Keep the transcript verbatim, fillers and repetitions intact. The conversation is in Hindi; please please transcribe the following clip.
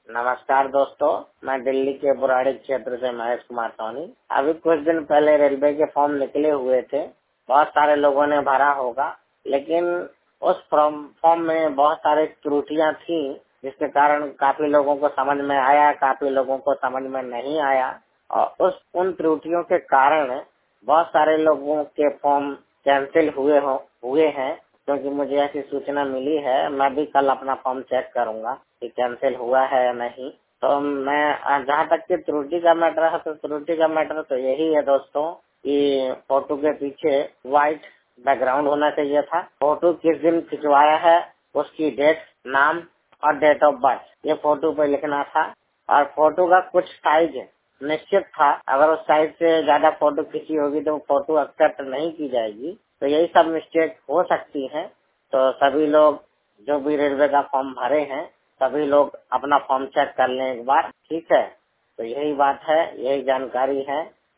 नमस्कार दोस्तों, मैं दिल्ली के बुराड़ी क्षेत्र से महेश कुमार सोनी। अभी कुछ दिन पहले रेलवे के फॉर्म निकले हुए थे, बहुत सारे लोगों ने भरा होगा, लेकिन उस फॉर्म फॉर्म में बहुत सारी त्रुटियां थी, जिसके कारण काफी लोगों को समझ में आया, काफी लोगों को समझ में नहीं आया। और उस उन त्रुटियों के कारण बहुत सारे लोगों के फॉर्म कैंसिल हुए हो हुए हैं, क्योंकि मुझे ऐसी सूचना मिली है। मैं भी कल अपना फॉर्म चेक करूंगा कि कैंसिल हुआ है या नहीं। तो मैं जहाँ तक की त्रुटि का मैटर है, तो त्रुटि का मैटर तो यही है दोस्तों कि फोटो के पीछे व्हाइट बैकग्राउंड होना चाहिए था। फोटो किस दिन खिंचवाया है, उसकी डेट, नाम और डेट ऑफ बर्थ ये फोटो पे लिखना था। और फोटो का कुछ साइज निश्चित था, अगर उस साइज से ज्यादा फोटो खींची होगी तो फोटो एक्सेप्ट नहीं की जाएगी। तो यही सब मिस्टेक हो सकती है। तो सभी लोग जो भी रेलवे का फॉर्म भरे हैं, सभी लोग अपना फॉर्म चेक कर लें एक बार, ठीक है। तो यही बात है, यही जानकारी है।